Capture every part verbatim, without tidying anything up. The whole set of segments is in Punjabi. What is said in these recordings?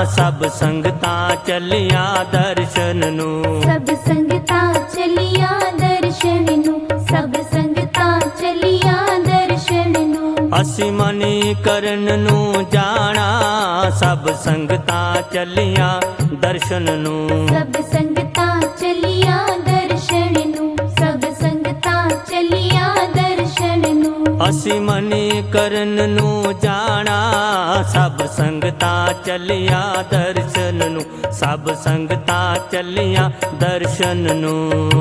सब संगतां चलियां दर्शन नू। सब संगतां चलियां दर्शन नू, सब संगतां चलियां दर्शन नू। असी मणिकरण नू जाना सब संगतां चलियां दर्शन नू। सब संगतां चलियां दर्शन नू, सब संगतां चलियां दर्शन नू। असी मणिकरण नू जाना सब संगतां चलियां दर्शन नू, सब संगतां चलियां दर्शन नू।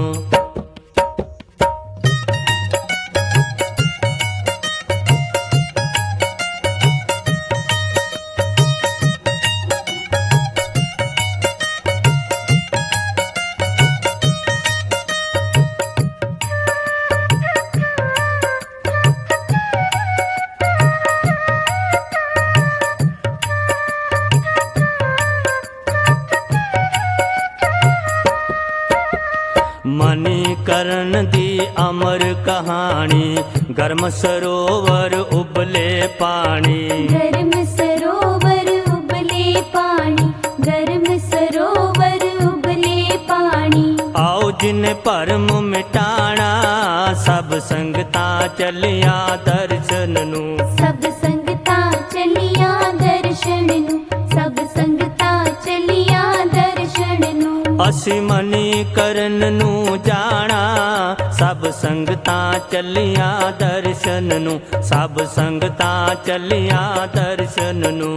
मणिकरण दी अमर कहानी, गर्म सरोवर उबले पानी। गर्म सरोवर उबले पानी, गर्म सरोवर उबले पानी। आओ जिन्हें भरम मिटाना सब संगतां चलियां दर्शन नू। सब संगतां चलियां दर्शन नू, सब संगतां चलियां दर्शन नू। असी मणिकरण नू जाना सब संगतां चलियां दर्शन नू, सब संगतां चलियां दर्शन नू।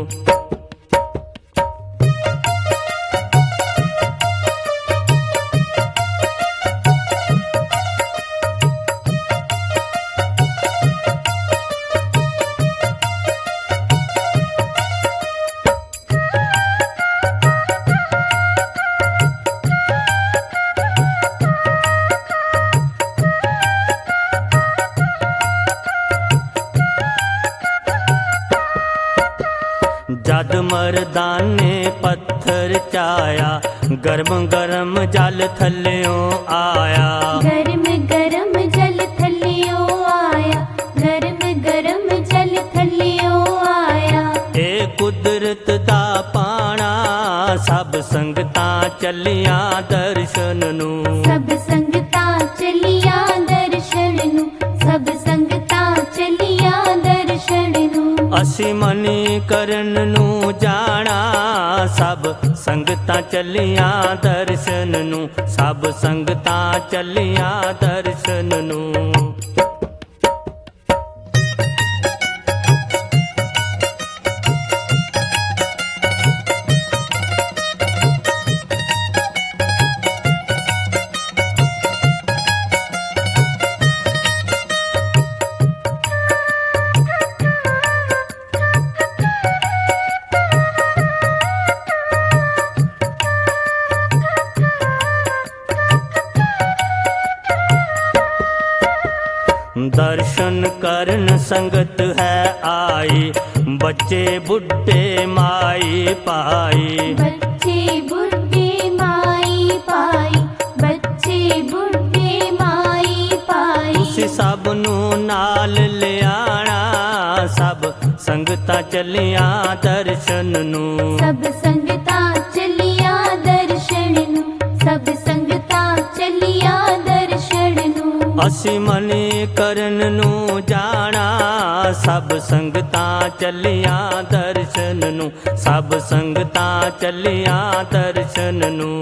जद मर्दाने पत्थर चाया, गर्म गर्म जल थल्लियों आया। गर्म गर्म जल थल्लियों आया, गर्म गर्म जल थल्लियों आया। ए कुदरत दा पाना सब संगतां चलियां दर्शन नू। सब संगतां चलियां दर्शन नू, सब संगतां चलियां दर्शन नू। असी मणिकरण नू जाना सब संगतां चलियां दर्शन नू, सब संगतां चलियां दर्शन नू। दर्शन करन संगत है आई, बच्चे बुढ़े माई पाई। बच्चे बुढ़े माई पाई, बच्चे बुढ़े माई पाई। तुसी सब नू नाल ले आना सब संगतां चलियां दर्शन नू। सब संगतां चलियां दर्शन नू, सब संगतां चलियां दर्शन नू। असी मणिकरण नू जाना सब संगतां चलियां दर्शन नू, सब संगतां चलियां दर्शन नू।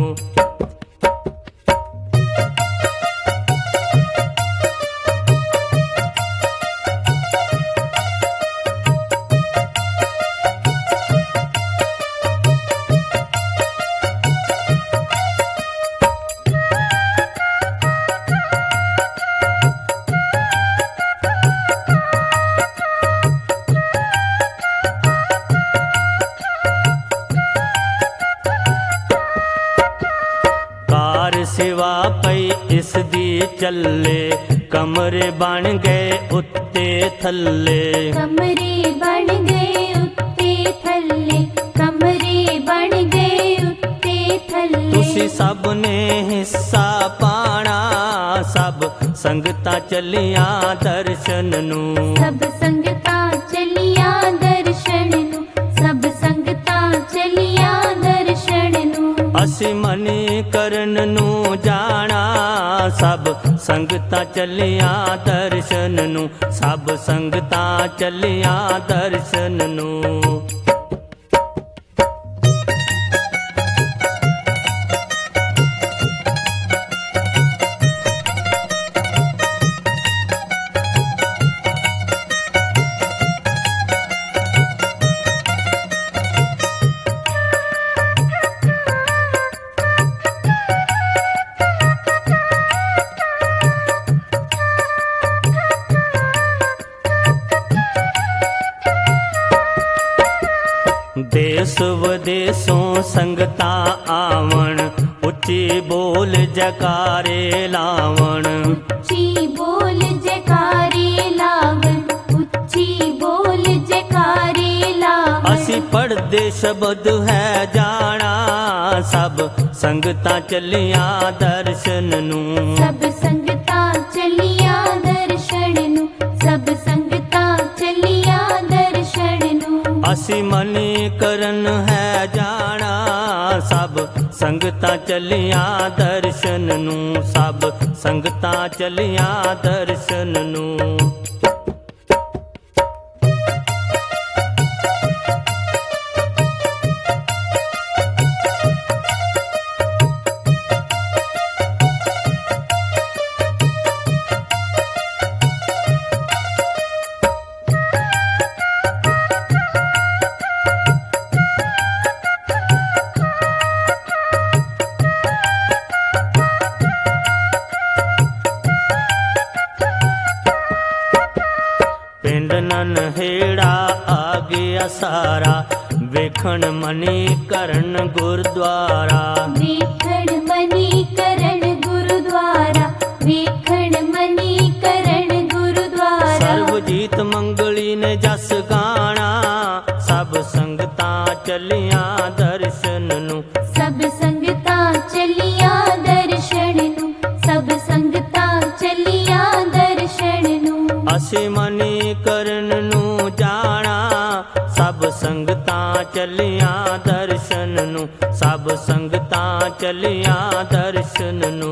सेवा पई इस दी चले, कमरे बन गए उत्ते थल्ले। कमरे बन गए उत्ते थल्ले, कमरे बन गए उत्ते थल्ले। तुसी सब ने हिस्सा पाना सब संगतां चलियां दर्शन नू। सब संगतां चलियां दर्शन नू, सब संगतां ਅਸੀਂ ਮਨੀ ਕਰਨ ਨੂੰ ਜਾਣਾ, ਸਭ ਸੰਗਤਾਂ ਚੱਲੀਆਂ ਦਰਸ਼ਨ ਨੂੰ, ਸਭ ਸੰਗਤਾਂ ਚੱਲੀਆਂ ਦਰਸ਼ਨ ਨੂੰ। देश विदेशों संगता आवण, उच्ची बोल जयकारे लावण। उच्ची बोल जयकारे लावण, उच्ची बोल जयकारे लावण। असी पढ़दे शब्द है जाना, सब संगता चलिया दर्शन नू, सब संगता चलिया दर्शन नू, सब संगता चलिया दर्शन नू। असी मनी करन है जाना, सब संगता चलिया दर्शन नू, सब संगता चलिया दर्शन नू। पिंड ननहेड़ा आ गया सारा, वेखण मनी करन गुरुद्वारा। वेखण मनी करन गुरुद्वारा, वेखण मनी करन गुरुद्वारा। सर्वजीत मंगली ने जस गाना, सब संगता चलिया दर्शन नू, सब संगता चलिया दर्शन नू, सब संगता चलिया दर्शन नू। असी मनी करन नू जाना, सब संगता चलिया दर्शन नू, सब संगता चलिया दर्शन नू।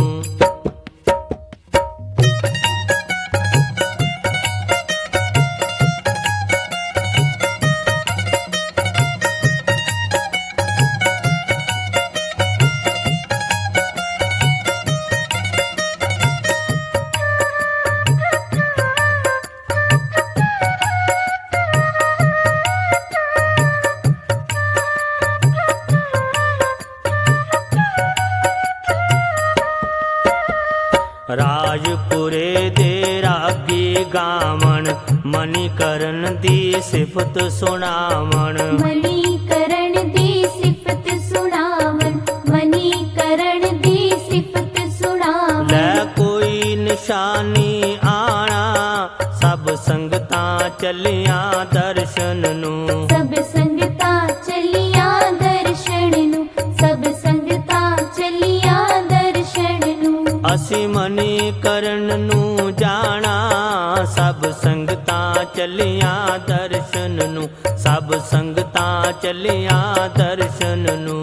राजपुरे दे रागी गावण, मणिकरण दी सिफत सुनावण। मणिकरण दी सिफत सुनावण, मणिकरण दी सिफत सुनावण। लै कोई निशानी आना, सब संगता चलिया दर्शन नू, सब संगता चलिया दर्शन नू, सब संगता चलिया दर्शन नू। असी मनी करन नू जाना, सब संगता चलिया दर्शन नू, सब संगता चलिया दर्शन नू।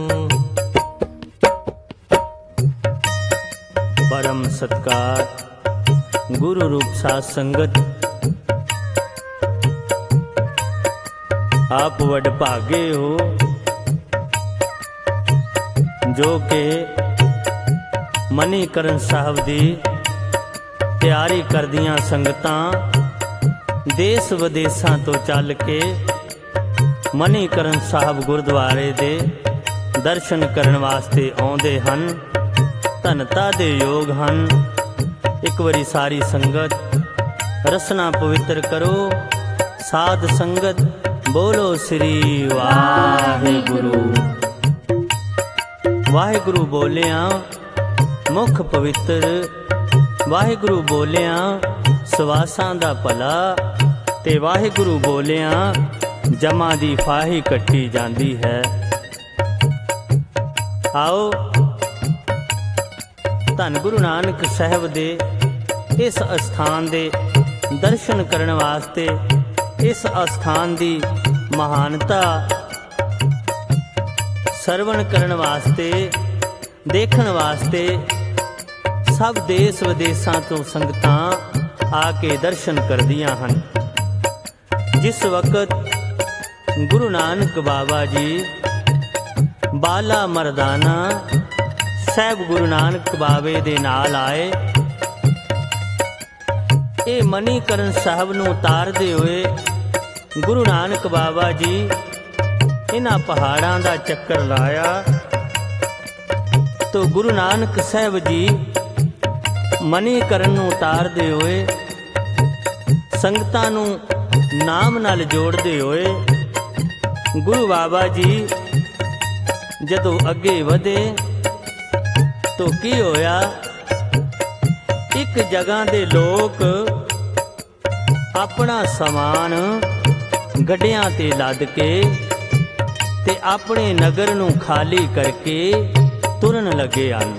परम सत्कार गुरु रूप साध संगत, आप वड भागे हो जो के ਮਨੀਕਰਨ ਸਾਹਿਬ ਦੀ ਤਿਆਰੀ ਕਰਦੀਆਂ ਸੰਗਤਾਂ ਦੇਸ਼ ਵਿਦੇਸ਼ਾਂ ਤੋਂ ਚੱਲ ਕੇ ਮਨੀਕਰਨ ਸਾਹਿਬ ਗੁਰਦੁਆਰੇ ਦੇ ਦਰਸ਼ਨ ਕਰਨ ਵਾਸਤੇ ਆਉਂਦੇ ਹਨ। ਧੰਨਤਾ ਦੇ ਯੋਗ ਹਨ। ਇੱਕ ਵਾਰੀ ਸਾਰੀ ਸੰਗਤ ਰਸਨਾ ਪਵਿੱਤਰ ਕਰੋ। ਸਾਧ ਸੰਗਤ ਬੋਲੋ ਸ੍ਰੀ ਵਾਹਿਗੁਰੂ। ਵਾਹਿਗੁਰੂ ਬੋਲਿਆ ਮੁਖ ਪਵਿੱਤਰ, ਵਾਹਿਗੁਰੂ ਬੋਲਿਆ ਸਵਾਸਾਂ ਦਾ ਭਲਾ, ਤੇ ਵਾਹਿਗੁਰੂ ਬੋਲਿਆ ਜਮਾਂ ਦੀ ਫਾਹੀ ਕੱਟੀ ਜਾਂਦੀ ਹੈ। ਆਓ ਧੰਨ ਗੁਰੂ ਨਾਨਕ ਸਾਹਿਬ ਦੇ ਇਸ ਅਸਥਾਨ ਦੇ ਦਰਸ਼ਨ ਕਰਨ ਵਾਸਤੇ, ਇਸ ਅਸਥਾਨ ਦੀ ਮਹਾਨਤਾ ਸਰਵਣ ਕਰਨ ਵਾਸਤੇ, ਦੇਖਣ ਵਾਸਤੇ ਸਭ ਦੇਸ਼ ਵਿਦੇਸ਼ਾਂ ਤੋਂ ਸੰਗਤਾਂ ਆ ਕੇ ਦਰਸ਼ਨ ਕਰਦੀਆਂ ਹਨ। ਜਿਸ ਵਕਤ ਗੁਰੂ ਨਾਨਕ ਬਾਬਾ ਜੀ ਬਾਲਾ ਮਰਦਾਨਾ ਸਾਹਿਬ ਗੁਰੂ ਨਾਨਕ ਬਾਬੇ ਦੇ ਨਾਲ ਆਏ, ਇਹ ਮਨੀਕਰਨ ਸਾਹਿਬ ਨੂੰ ਉਤਾਰਦੇ ਹੋਏ ਗੁਰੂ ਨਾਨਕ ਬਾਬਾ ਜੀ ਇਹਨਾਂ ਪਹਾੜਾਂ ਦਾ ਚੱਕਰ ਲਾਇਆ। ਤੋ ਗੁਰੂ ਨਾਨਕ ਸਾਹਿਬ ਜੀ ਮਨੀਕਰਨ ਨੂੰ ਉਤਾਰਦੇ ਹੋਏ ਸੰਗਤਾਂ ਨੂੰ ਨਾਮ ਨਾਲ ਜੋੜਦੇ ਹੋਏ ਗੁਰੂ ਬਾਬਾ ਜੀ ਜਦੋਂ ਅੱਗੇ ਵਧੇ ਤੋ ਕੀ ਹੋਇਆ, ਇੱਕ ਜਗ੍ਹਾ ਦੇ ਲੋਕ ਆਪਣਾ ਸਮਾਨ ਗੱਡਿਆਂ ਤੇ ਲੱਦ ਕੇ ਤੇ ਆਪਣੇ ਨਗਰ ਨੂੰ ਖਾਲੀ ਕਰਕੇ ਤੁਰਨ ਲੱਗੇ ਹਨ।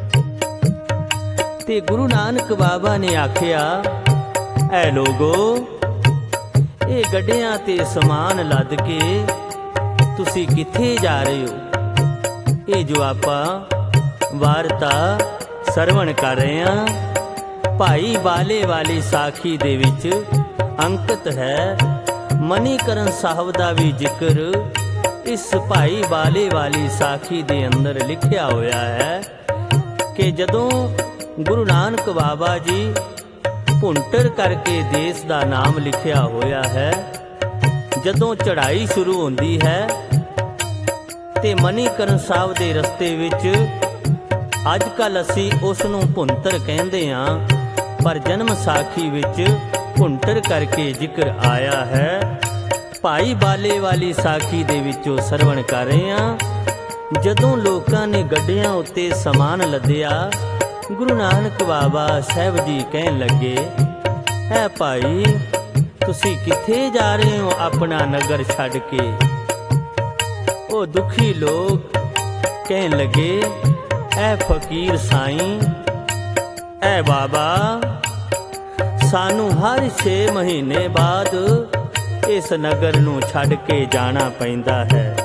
ਤੇ ਗੁਰੂ ਨਾਨਕ ਬਾਬਾ ਨੇ ਆਖਿਆ, ਐ ਲੋਗੋ, ਇਹ ਗੱਡਿਆਂ ਤੇ ਸਮਾਨ ਲੱਦ ਕੇ ਤੁਸੀਂ ਕਿੱਥੇ ਜਾ ਰਹੇ ਹੋ? ਇਹ ਜੋ ਆਪਾਂ ਵਾਰਤਾ ਸਰਵਣ ਕਰ ਰਹੇ ਹਾਂ, ਭਾਈ ਬਾਲੇ ਵਾਲੀ ਸਾਖੀ ਦੇ ਵਿੱਚ ਅੰਕਿਤ ਹੈ। ਮਨੀਕਰਨ ਸਾਹਿਬ ਦਾ ਵੀ ਜ਼ਿਕਰ ਇਸ ਭਾਈ ਬਾਲੇ ਵਾਲੀ ਸਾਖੀ ਦੇ ਅੰਦਰ ਲਿਖਿਆ ਹੋਇਆ ਹੈ ਕਿ ਜਦੋਂ ਗੁਰੂ ਨਾਨਕ ਬਾਬਾ ਜੀ ਭੁੰਟਰ ਕਰਕੇ ਦੇਸ਼ ਦਾ ਨਾਮ ਲਿਖਿਆ ਹੋਇਆ ਹੈ, ਜਦੋਂ ਚੜ੍ਹਾਈ ਸ਼ੁਰੂ ਹੁੰਦੀ ਹੈ ਤੇ ਮਨੀਕਰਨ ਸਾਹਿਬ ਦੇ ਰਸਤੇ ਵਿੱਚ ਅੱਜ ਕੱਲ੍ਹ ਅਸੀਂ ਉਸ ਨੂੰ ਭੁੰਤਰ ਕਹਿੰਦੇ ਹਾਂ, ਪਰ ਜਨਮ ਸਾਖੀ ਵਿੱਚ ਭੁੰਟਰ ਕਰਕੇ ਜ਼ਿਕਰ ਆਇਆ ਹੈ। ਭਾਈ ਬਾਲੇ ਵਾਲੀ ਸਾਖੀ ਦੇ ਵਿੱਚੋਂ ਸਰਵਣ ਕਰ ਰਹੇ ਹਾਂ। ਜਦੋਂ ਲੋਕਾਂ ਨੇ ਗੱਡਿਆਂ ਉੱਤੇ ਸਮਾਨ ਲੱਦਿਆ, ਗੁਰੂ ਨਾਨਕ ਬਾਬਾ ਸਾਹਿਬ ਜੀ ਕਹਿਣ ਲੱਗੇ, ਐ ਭਾਈ, ਤੁਸੀਂ ਕਿੱਥੇ ਜਾ ਰਹੇ ਹੋ ਆਪਣਾ ਨਗਰ ਛੱਡ ਕੇ? ਉਹ ਦੁਖੀ ਲੋਕ ਕਹਿਣ ਲੱਗੇ, ਐ ਫਕੀਰ ਸਾਈਂ, ਐ ਬਾਬਾ, ਸਾਨੂੰ ਹਰ ਛੇ ਮਹੀਨੇ ਬਾਅਦ ਇਸ ਨਗਰ ਨੂੰ ਛੱਡ ਕੇ ਜਾਣਾ ਪੈਂਦਾ ਹੈ।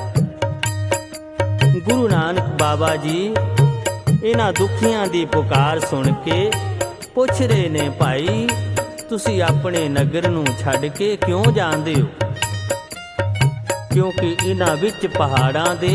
ਗੁਰੂ ਨਾਨਕ ਬਾਬਾ ਜੀ ਇਹਨਾਂ ਦੁਖੀਆਂ ਦੀ ਪੁਕਾਰ ਸੁਣ ਕੇ ਪੁੱਛ ਰਹੇ ਨੇ, ਭਾਈ, ਤੁਸੀਂ ਆਪਣੇ ਨਗਰ ਨੂੰ ਛੱਡ ਕੇ ਕਿਉਂ ਜਾਂਦੇ ਹੋ? ਕਿਉਂਕਿ ਇਹਨਾਂ ਵਿੱਚ ਪਹਾੜਾਂ ਦੇ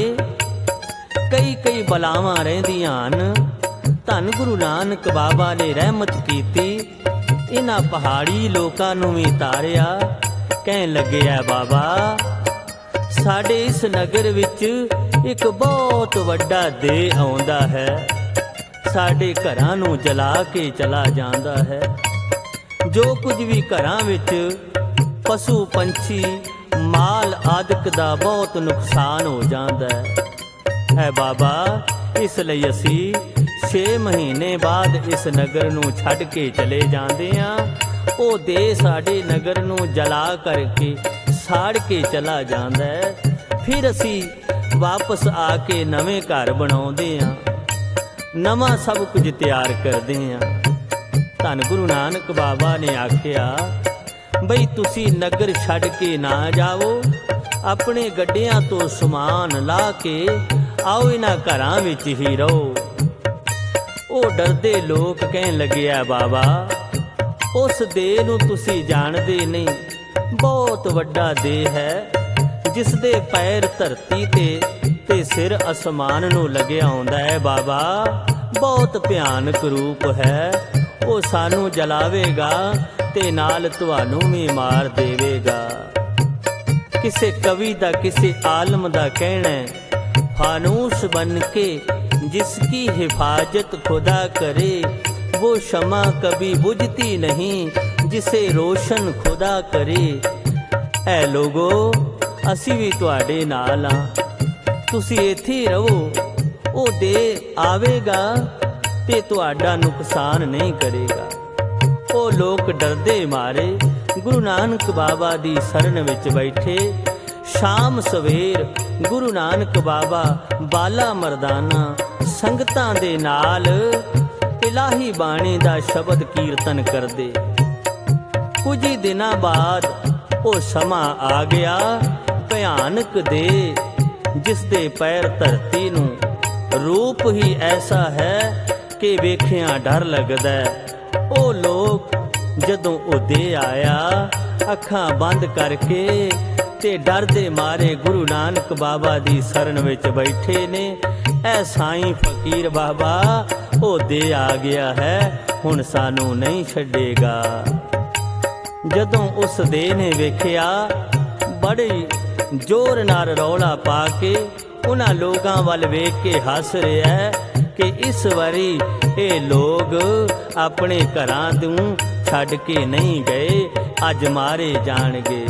ਕਈ ਕਈ ਬਲਾਵਾਂ ਰਹਿੰਦੀਆਂ ਹਨ। ਧੰਨ ਗੁਰੂ ਨਾਨਕ ਬਾਬਾ ਨੇ ਰਹਿਮਤ ਕੀਤੀ, ਇਹਨਾਂ ਪਹਾੜੀ ਲੋਕਾਂ ਨੂੰ ਵੀ ਤਾਰਿਆ। ਕਹਿਣ ਲੱਗੇ, ਆ ਬਾਬਾ, ਸਾਡੇ ਇਸ ਨਗਰ ਵਿੱਚ ਇੱਕ ਬਹੁਤ ਵੱਡਾ ਦੇਹ ਆਉਂਦਾ ਹੈ, ਸਾਡੇ ਘਰਾਂ ਨੂੰ ਜਲਾ ਕੇ ਚਲਾ ਜਾਂਦਾ ਹੈ। ਜੋ ਕੁਝ ਵੀ ਘਰਾਂ ਵਿੱਚ ਪਸ਼ੂ ਪੰਛੀ ਮਾਲ ਆਦਿਕ ਦਾ ਬਹੁਤ ਨੁਕਸਾਨ ਹੋ ਜਾਂਦਾ ਹੈ। ਹੈ ਬਾਬਾ, ਇਸ ਲਈ ਅਸੀਂ ਛੇ ਮਹੀਨੇ ਬਾਅਦ ਇਸ ਨਗਰ ਨੂੰ ਛੱਡ ਕੇ ਚਲੇ ਜਾਂਦੇ ਹਾਂ। ਉਹ ਦੇਹ ਸਾਡੇ ਨਗਰ ਨੂੰ ਜਲਾ ਕਰਕੇ ਸਾੜ ਕੇ ਚਲਾ ਜਾਂਦਾ ਹੈ। ਫਿਰ ਅਸੀਂ ਵਾਪਸ ਆ ਕੇ ਨਵੇਂ ਘਰ ਬਣਾਉਂਦੇ ਹਾਂ, ਨਵਾਂ ਸਭ ਕੁਝ ਤਿਆਰ ਕਰਦੇ ਹਾਂ। ਧੰਨ ਗੁਰੂ ਨਾਨਕ ਬਾਬਾ ਨੇ ਆਖਿਆ, ਬਈ ਤੁਸੀਂ ਨਗਰ ਛੱਡ ਕੇ ਨਾ ਜਾਵੋ, ਆਪਣੇ ਗੱਡਿਆਂ ਤੋਂ ਸਮਾਨ ਲਾ ਕੇ ਆਓ, ਇਹਨਾਂ ਘਰਾਂ ਵਿੱਚ ਹੀ ਰਹੋ। ਉਹ ਡਰਦੇ ਲੋਕ ਕਹਿਣ ਲੱਗੇ, ਆ ਬਾਬਾ, ਉਸ ਦੇਹ ਨੂੰ ਤੁਸੀਂ ਜਾਣਦੇ ਨਹੀਂ, ਬਹੁਤ ਵੱਡਾ ਦੇਹ ਹੈ, ਜਿਸ ਦੇ ਪੈਰ ਧਰਤੀ ਤੇ ਤੇ ਸਿਰ ਅਸਮਾਨ ਨੂੰ ਲੱਗਿਆ ਹੁੰਦਾ ਹੈ। ਬਾਬਾ, ਬਹੁਤ ਭਿਆਨਕ ਰੂਪ ਹੈ, ਉਹ ਸਾਨੂੰ ਜਲਾਵੇਗਾ ਤੇ ਨਾਲ ਤੁਹਾਨੂੰ ਵੀ ਮਾਰ ਦੇਵੇਗਾ। ਕਿਸੇ ਕਵੀ ਦਾ, ਕਿਸੇ ਆਲਮ ਦਾ ਕਹਿਣਾ ਹੈ, फानूस बन के जिसकी हिफाजत खुदा करे, वो शमा कभी बुझती नहीं जिसे रोशन खुदा करे। ऐ लोगो, असी भी तुहाडे नाल हां, तुसी इत्थे ही रहो, वो दे आवेगा ते तुहाडा नुकसान नहीं करेगा। वो लोग डरदे मारे गुरु नानक बाबा दी शरण विच बैठे। शाम सवेर गुरु नानक बाबा बाला मरदाना संगतां दे नाल इलाही बाणी दा शब्द कीर्तन करदे। कुछ ही दिनां बाद वो समा आ गया, भयानक दे ਜਿਸ ਦੇ ਪੈਰ ਧਰਤੀ ਨੂੰ, ਰੂਪ ਹੀ ਐਸਾ ਹੈ ਕਿ ਵੇਖਿਆਂ ਡਰ ਲੱਗਦਾ ਹੈ। ਉਹ ਲੋਕ ਜਦੋਂ ਉਹ ਦੇ ਆਇਆ ਅੱਖਾਂ ਬੰਦ ਕਰਕੇ ਤੇ ਡਰ ਦੇ ਮਾਰੇ ਗੁਰੂ ਨਾਨਕ ਬਾਬਾ ਦੀ ਸ਼ਰਨ ਵਿੱਚ ਬੈਠੇ ਨੇ। ਐ ਸਾਈਂ ਫਕੀਰ ਬਾਬਾ ਉਹ ਦੇ ਆ ਗਿਆ ਹੈ, ਹੁਣ ਸਾਨੂੰ ਨਹੀਂ ਛੱਡੇਗਾ। ਜਦੋਂ ਉਸ ਦੇ ਨੇ ਵੇਖਿਆ ਬੜੇ ਜ਼ੋਰ ਨਾਲ ਰੌਲਾ ਪਾ ਕੇ ਉਹਨਾਂ ਲੋਕਾਂ ਵੱਲ ਵੇਖ ਕੇ ਹੱਸ ਰਿਹਾ ਕਿ ਇਸ ਵਾਰੀ ਇਹ ਲੋਕ ਆਪਣੇ ਘਰਾਂ ਤੋਂ ਛੱਡ ਕੇ ਨਹੀਂ ਗਏ, ਅੱਜ ਮਾਰੇ ਜਾਣਗੇ।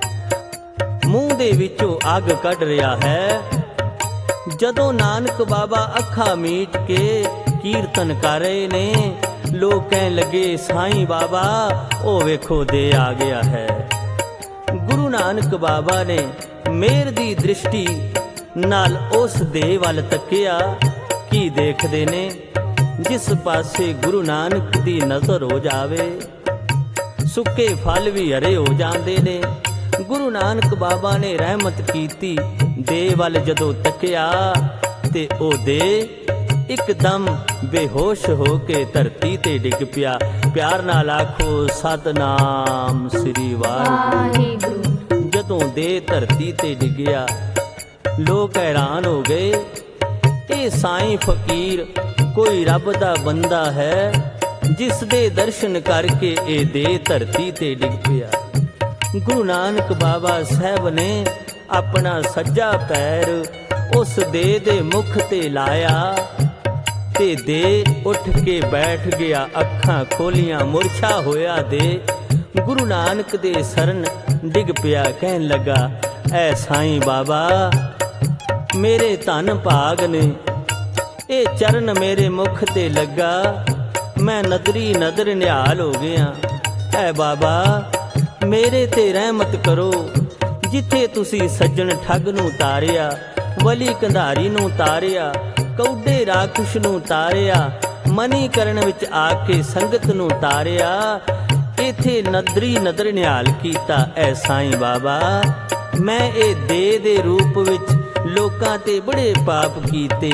ਮੂੰਹ ਦੇ ਵਿੱਚੋਂ ਅੱਗ ਕੱਢ ਰਿਹਾ ਹੈ। ਜਦੋਂ ਨਾਨਕ ਬਾਬਾ ਅੱਖਾਂ ਮੀਟ ਕੇ ਕੀਰਤਨ ਕਰ ਰਹੇ ਨੇ, ਲੋਕ ਕਹਿਣ ਲੱਗੇ ਸਾਈਂ ਬਾਬਾ ਉਹ ਵੇਖੋ ਦੇ ਆ ਗਿਆ ਹੈ। ਗੁਰੂ ਨਾਨਕ ਬਾਬਾ ਨੇ ਮਿਹਰ ਦੀ ਦ੍ਰਿਸ਼ਟੀ ਨਾਲ ਉਸ ਦੇ ਵੱਲ ਤੱਕਿਆ। ਕੀ ਦੇਖਦੇ ਨੇ? ਜਿਸ ਪਾਸੇ ਗੁਰੂ ਨਾਨਕ ਦੀ ਨਜ਼ਰ ਹੋ ਜਾਵੇ ਸੁੱਕੇ ਫਲ ਵੀ ਹਰੇ ਹੋ ਜਾਂਦੇ ਨੇ। ਗੁਰੂ ਨਾਨਕ ਬਾਬਾ ਨੇ ਰਹਿਮਤ ਕੀਤੀ, ਦੇ ਵੱਲ ਜਦੋਂ ਤੱਕਿਆ ਤੇ ਉਹ ਦੇ ਇੱਕਦਮ ਬੇਹੋਸ਼ ਹੋ ਕੇ ਧਰਤੀ ਤੇ ਡਿੱਗ ਪਿਆ। ਪਿਆਰ ਨਾਲ ਆਖੋ ਸਤਨਾਮ ਸ੍ਰੀ ਵਾਹਿਗੁਰੂ। ਜਦੋਂ ਦੇ ਧਰਤੀ ਤੇ ਡਿੱਗਿਆ ਲੋਕ ਹੈਰਾਨ ਹੋ ਗਏ, ਇਹ ਸਾਈਂ ਫਕੀਰ ਕੋਈ ਰੱਬ ਦਾ ਬੰਦਾ ਹੈ ਜਿਸ ਦੇ ਦਰਸ਼ਨ ਕਰਕੇ ਇਹ ਦੇ ਧਰਤੀ ਤੇ ਡਿੱਗ ਪਿਆ। ਗੁਰੂ ਨਾਨਕ ਬਾਬਾ ਸਾਹਿਬ ਨੇ ਆਪਣਾ ਸੱਜਾ ਪੈਰ ਉਸ ਦੇ ਦੇ ਮੁਖ ਤੇ ਲਾਇਆ ਤੇ ਦੇ ਉੱਠ ਕੇ ਬੈਠ ਗਿਆ। ਅੱਖਾਂ ਖੋਲੀਆਂ, ਮੁਰਛਾ ਹੋਇਆ ਦੇ ਗੁਰੂ ਨਾਨਕ ਦੇ ਸ਼ਰਨ ਡਿੱਗ ਪਿਆ। ਕਹਿਣ ਲੱਗਾ ਐ ਸਾਈਂ ਬਾਬਾ ਮੇਰੇ ਧਨ ਭਾਗ ਨੇ, ਇਹ ਚਰਨ ਮੇਰੇ ਮੁਖ ਤੇ ਲੱਗਾ, ਮੈਂ ਨਦਰੀ ਨਦਰ ਨਿਹਾਲ ਹੋ ਗਿਆ। ਐ ਬਾਬਾ ਮੇਰੇ ਤੇ ਰਹਿਮਤ ਕਰੋ, ਜਿੱਥੇ ਤੁਸੀਂ ਸੱਜਣ ਠੱਗ ਨੂੰ ਤਾਰਿਆ, ਵਲੀ ਕੰਧਾਰੀ ਨੂੰ ਤਾਰਿਆ, ਕੌਡੇ ਰਾਖਸ਼ ਨੂੰ ਤਾਰਿਆ, ਮਨੀ ਕਰਨ ਵਿੱਚ ਆ ਕੇ ਸੰਗਤ ਨੂੰ ਤਾਰਿਆ, ਇੱਥੇ ਨਦਰੀ ਨਦਰ ਨਿਹਾਲ ਕੀਤਾ। ਐ ਸਾਈਂ ਬਾਬਾ ਮੈਂ ਇਹ ਦੇ ਦੇ ਰੂਪ ਵਿੱਚ ਲੋਕਾਂ ਤੇ ਬੜੇ ਪਾਪ ਕੀਤੇ।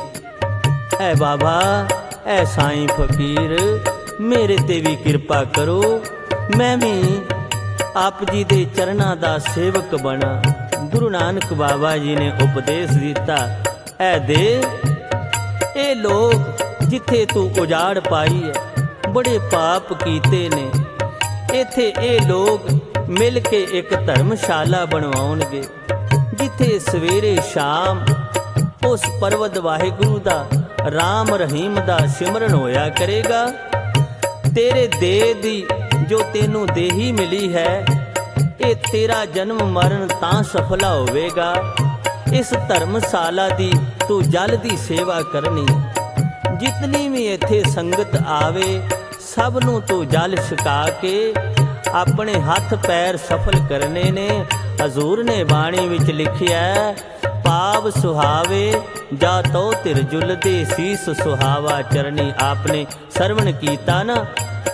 ਐ ਬਾਬਾ ਐ ਸਾਈਂ ਫਕੀਰ ਮੇਰੇ ਤੇ ਵੀ ਕਿਰਪਾ ਕਰੋ, ਮੈਂ ਵੀ ਆਪ ਜੀ ਦੇ ਚਰਨਾਂ ਦਾ ਸੇਵਕ ਬਣਾ। ਗੁਰੂ ਨਾਨਕ ਬਾਬਾ ਜੀ ਨੇ ਉਪਦੇਸ਼ ਦਿੱਤਾ, ਐ ਦੇ ਇਹ ਲੋਕ ਜਿੱਥੇ ਤੂੰ ਉਜਾੜ ਪਾਈ ਹੈ ਬੜੇ ਪਾਪ ਕੀਤੇ ਨੇ, ਇੱਥੇ ਇਹ ਲੋਕ ਮਿਲ ਕੇ ਇੱਕ ਧਰਮਸ਼ਾਲਾ ਬਣਵਾਉਣਗੇ, ਜਿੱਥੇ ਸਵੇਰੇ ਸ਼ਾਮ ਉਸ ਪਰਵਤ ਵਾਹਿਗੁਰੂ ਦਾ ਰਾਮ ਰਹੀਮ ਦਾ ਸਿਮਰਨ ਹੋਇਆ ਕਰੇਗਾ। ਤੇਰੇ ਦੇ ਦੀ ਜੋ ਤੈਨੂੰ ਦੇਹੀ ਮਿਲੀ ਹੈ, ਇਹ ਤੇਰਾ ਜਨਮ ਮਰਨ ਤਾਂ ਸਫਲਾ ਹੋਵੇਗਾ। ਇਸ ਧਰਮਸ਼ਾਲਾ ਦੀ ਤੂੰ ਜਲ ਦੀ ਸੇਵਾ ਕਰਨੀ, ਜਿਤਨੀ ਵੀ ਇੱਥੇ ਸੰਗਤ ਆਵੇ ਸਭ ਨੂੰ ਤੂੰ ਜਲ ਛਕਾ ਕੇ ਆਪਣੇ ਹੱਥ ਪੈਰ ਸਫਲ ਕਰਨੇ ਨੇ। ਹਜ਼ੂਰ ਨੇ ਬਾਣੀ ਵਿੱਚ ਲਿਖਿਆ, ਪਾਵ ਸੁਹਾਵੇ ਜਾ ਤੋ ਧਿਰ ਜੁਲਦੇ ਸੀਸ ਸੁਹਾਵਾ ਚਰਨੀ। ਆਪਨੇ ਸਰਵਣ ਕੀਤਾ ਨਾ।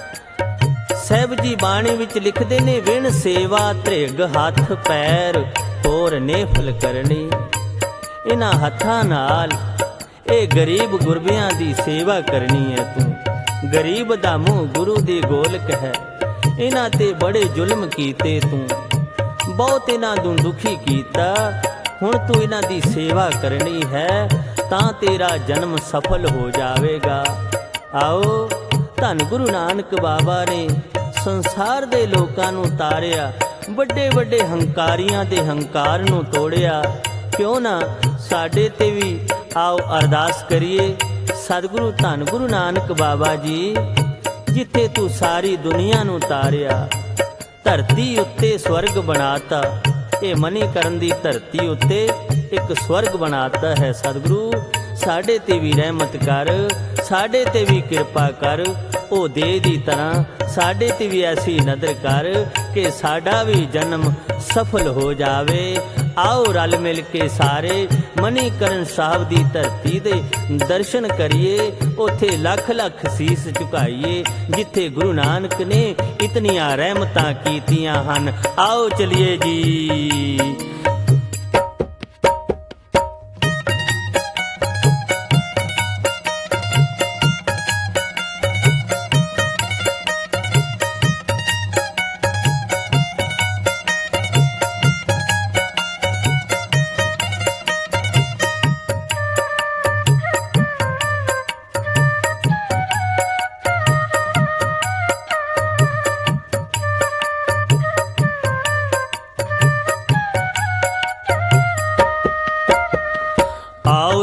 ਸਾਹਿਬ ਜੀ ਬਾਣੀ ਵਿੱਚ ਲਿਖਦੇ ਨੇ, ਵਿਣ ਸੇਵਾ ਧ੍ਰਿਗ ਹੱਥ ਪੈਰ ਹੋਰ ਨੇਫਲ ਕਰਨੀ। ਇਹਨਾਂ ਹੱਥਾਂ ਨਾਲ ਇਹ ਗਰੀਬ ਗੁਰਬਿਆਂ ਦੀ ਸੇਵਾ ਕਰਨੀ ਹੈ ਤੂੰ। ਗਰੀਬ ਦਾ ਮੂੰਹ ਗੁਰੂ ਦੀ ਗੋਲਕ ਹੈ। ਇਹਨਾਂ ਤੇ ਬੜੇ ਜ਼ੁਲਮ ਕੀਤੇ ਤੂੰ, ਬਹੁਤ ਇਹਨਾਂ ਨੂੰ ਦੁਖੀ ਕੀਤਾ। ਹੁਣ ਤੂੰ ਇਹਨਾਂ ਦੀ ਸੇਵਾ ਕਰਨੀ ਹੈ ਤਾਂ ਤੇਰਾ ਜਨਮ ਸਫਲ ਹੋ ਜਾਵੇਗਾ। ਆਓ ਧੰਨ ਗੁਰੂ ਨਾਨਕ ਬਾਬਾ ਨੇ ਸੰਸਾਰ ਦੇ ਲੋਕਾਂ ਨੂੰ ਤਾਰਿਆ, ਵੱਡੇ ਵੱਡੇ ਹੰਕਾਰੀਆਂ ਦੇ ਹੰਕਾਰ ਨੂੰ ਤੋੜਿਆ। ਕਿਉਂ ਨਾ ਸਾਡੇ ਤੇ ਵੀ ਆਓ ਅਰਦਾਸ ਕਰੀਏ, ਸਤਿਗੁਰੂ ਧੰਨ ਗੁਰੂ ਨਾਨਕ ਬਾਬਾ ਜੀ ਜਿੱਥੇ ਤੂੰ ਸਾਰੀ ਦੁਨੀਆ ਨੂੰ ਤਾਰਿਆ, ਧਰਤੀ ਉੱਤੇ ਸਵਰਗ ਬਣਾਤਾ। ਇਹ ਮਨੀਕਰਨ ਦੀ ਧਰਤੀ ਉੱਤੇ ਇੱਕ ਸਵਰਗ ਬਣਾਤਾ ਹੈ। ਸਤਿਗੁਰੂ ਸਾਡੇ ਤੇ ਵੀ ਰਹਿਮਤ ਕਰ, ਸਾਡੇ ਤੇ ਵੀ ਕਿਰਪਾ ਕਰ। ਉਹ ਦੇ ਦੀ ਤਰ੍ਹਾਂ ਸਾਡੇ ਤੇ ਵੀ ਐਸੀ ਨਦਰ ਕਰ ਕਿ ਸਾਡਾ ਵੀ ਜਨਮ ਸਫਲ ਹੋ ਜਾਵੇ। ਆਓ ਰਲ ਮਿਲ ਕੇ ਸਾਰੇ ਮਨੀਕਰਨ ਸਾਹਿਬ ਦੀ ਧਰਤੀ ਦੇ ਦਰਸ਼ਨ ਕਰੀਏ, ਉੱਥੇ ਲੱਖ ਲੱਖ ਸੀਸ ਝੁਕਾਈਏ ਜਿੱਥੇ ਗੁਰੂ ਨਾਨਕ ਨੇ ਇਤਨੀਆਂ ਰਹਿਮਤਾਂ ਕੀਤੀਆਂ ਹਨ। ਆਓ ਚਲਿਏ ਜੀ।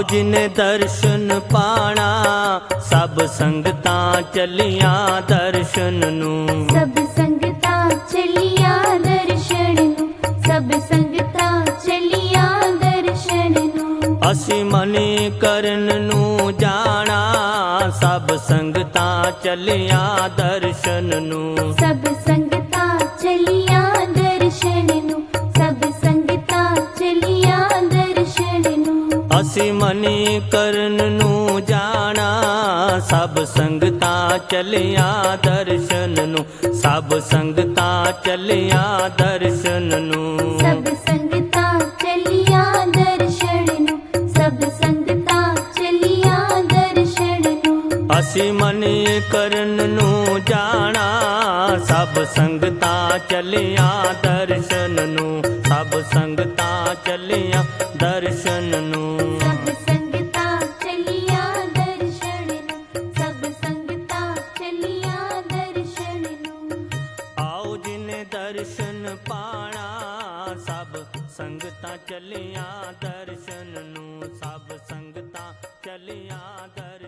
ਜਿਨੇ ਦਰਸ਼ਨ ਪਾਣਾ ਸਭ ਸੰਗਤਾਂ ਚੱਲੀਆਂ ਦਰਸ਼ਨ ਨੂੰ ਸਭ ਸੰਗਤਾਂ ਚੱਲੀਆਂ ਦਰਸ਼ਨ ਨੂੰ ਸਭ ਸੰਗਤਾਂ ਚੱਲੀਆਂ ਦਰਸ਼ਨ ਨੂੰ ਅਸੀਂ ਮਨੀ ਕਰਨ ਨੂੰ ਜਾਣਾ ਸਭ ਸੰਗਤਾਂ ਚੱਲੀਆਂ ਦਰਸ਼ਨ ਨੂੰ ਸਭ ਸੰਗਤਾਂ ਚੱਲੀਆਂ ਦਰਸ਼ਨ ਨੂੰ ਸਭ ਸੰਗਤਾਂ ਚੱਲੀਆਂ ਦਰਸ਼ਨ ਨੂੰ ਅਸੀਂ ਮਨੀ ਕਰਨ ਨੂੰ ਜਾਣਾ ਸਭ ਸੰਗਤਾਂ ਚੱਲੀਆਂ ਦਰਸ਼ਨ ਨੂੰ ਸਭ ਸੰਗਤਾਂ ਚੱਲੀਆਂ ਦਰਸ਼ਨ ਨੂੰ ਸਭ ਸੰਗਤਾਂ ਚੱਲੀਆਂ ਦਰਸ਼ਨ ਨੂੰ ਸਭ ਸੰਗਤਾਂ ਚੱਲੀਆਂ ਦਰਸ਼ਨ ਨੂੰ ਅਸੀਂ ਮਨੀ ਕਰਨ ਨੂੰ ਜਾਣਾ ਸਭ ਸੰਗਤਾਂ ਚੱਲੀਆਂ ਦਰਸ਼ਨ ਨੂੰ ਸਭ ਸੰਗਤਾਂ ਚੱਲੀਆਂ ਦਰਸ਼ਨ ਨੂੰ ਸਭ ਸੰਗਤਾਂ ਚੱਲੀਆਂ ਦਰਸ਼ਨ ਨੂੰ ਸਭ ਸੰਗਤਾਂ ਚੱਲੀਆਂ ਦਰਸ਼ਨ ਨੂੰ ਆਓ ਜਿਨੇ ਦਰਸ਼ਨ ਪਾਣਾ ਸਭ ਸੰਗਤਾਂ ਚੱਲੀਆਂ ਦਰਸ਼ਨ ਨੂੰ ਸਭ ਸੰਗਤਾਂ ਚੱਲੀਆਂ ਦਰਸ਼ਨ